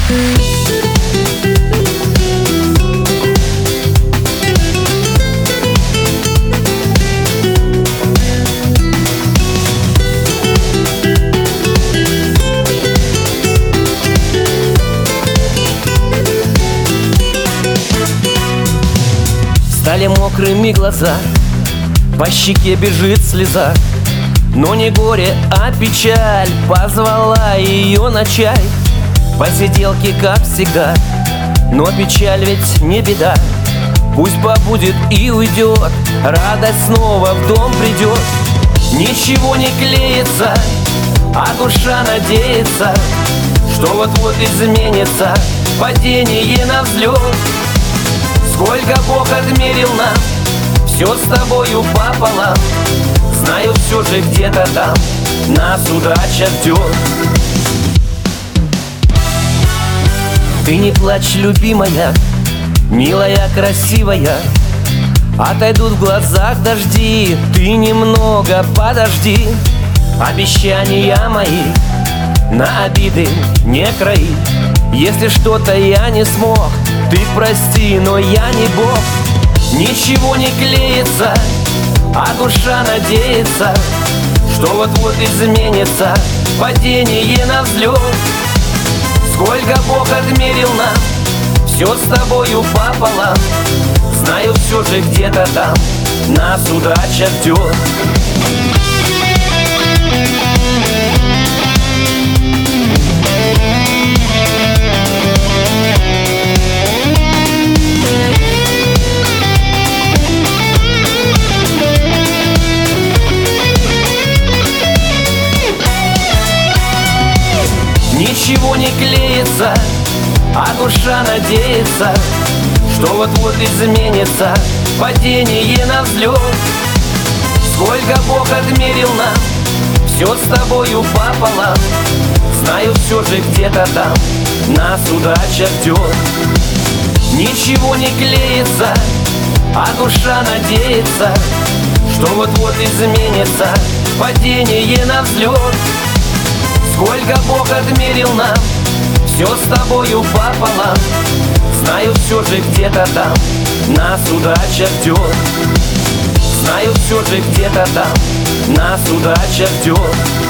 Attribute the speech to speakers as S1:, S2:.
S1: Стали мокрыми глаза, по щеке бежит слеза. Но не горе, а печаль позвала ее на чай. Посиделки, как всегда, но печаль ведь не беда. Пусть побудет и уйдет, радость снова в дом придет. Ничего не клеится, а душа надеется, что вот-вот изменится падение на взлет. Сколько Бог отмерил нам, все с тобою пополам. Знаю, все же где-то там нас удача ждет. Ты не плачь, любимая, милая, красивая. Отойдут в глазах дожди, ты немного подожди. Обещания мои на обиды не крои. Если что-то я не смог, ты прости, но я не Бог. Ничего не клеится, а душа надеется, что вот-вот изменится падение на взлет. Сколько Бог отмерил нам, все с тобою пополам. Знаю, все же где-то там нас удача ждет. Ничего не клеится, а душа надеется, что вот-вот изменится падение на взлет. Сколько Бог отмерил нам, все с тобою пополам. Знаю, все же где-то там нас удача ждет. Ничего не клеится, а душа надеется, что вот-вот изменится падение на взлет. Сколько Бог отмерил нам, все с тобою пополам. Знаю, все же где-то там нас удача ждет. Знаю, все же где-то там нас удача ждет.